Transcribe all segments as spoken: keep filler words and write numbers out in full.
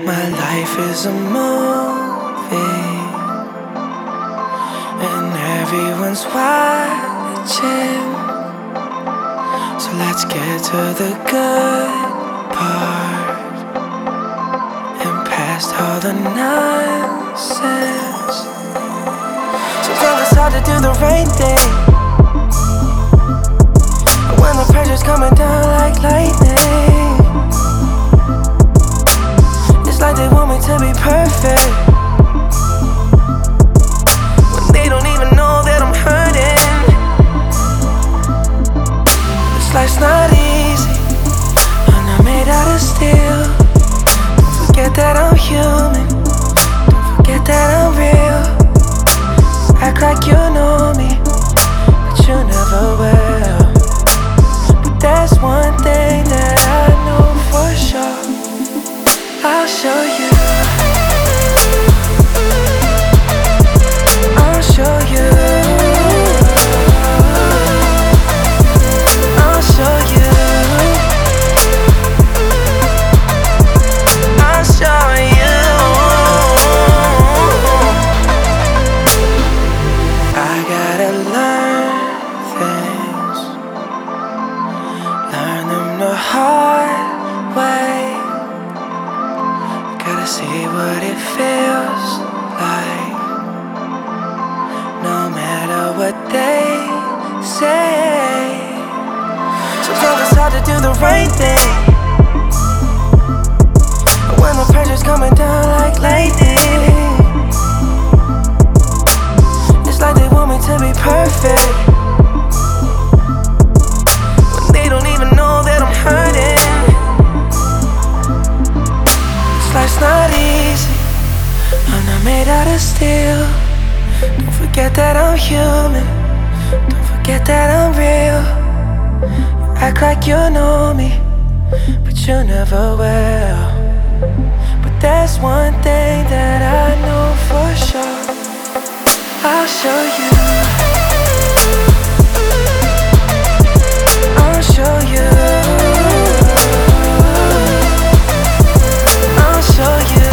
My life is a movie, and everyone's watching. So let's get to the good part and past all the nonsense. Sometimes it's hard to do the right thing when the pressure's coming down like lightning. It's like they want me to be perfect when they don't even know that I'm hurting. This life's not easy, I'm not made out of steel. Don't forget that I'm human, don't forget that I'm real. Act like you know me, but you never will. But there's one thing that I know for sure, I'll show you, I'll show you, I'll show you, I'll show you. I gotta learn things, learn them the hard way. Gotta see what it feels like, no matter what they say. Sometimes it's hard to do the right thing when the pressure's coming down like lightning. It's like they want me to be perfect when they don't even know that I'm hurting. Life's not easy, I'm not made out of steel. Don't forget that I'm human, don't forget that I'm real. You act like you know me, but you never will. But there's one thing that I know for sure, I'll show you, I'll show you, I'll show you,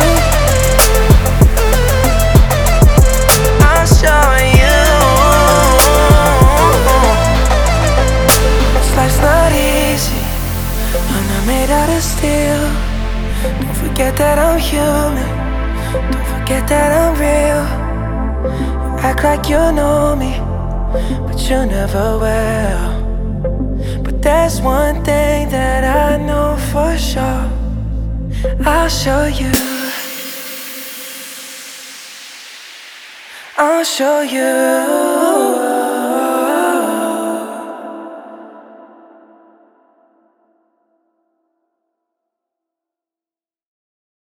I'll show you. This life's not easy, I'm not made out of steel. Don't forget that I'm human, don't forget that I'm real. You act like you know me, but you never will. But there's one thing that I know for sure, I'll show you, I'll show you.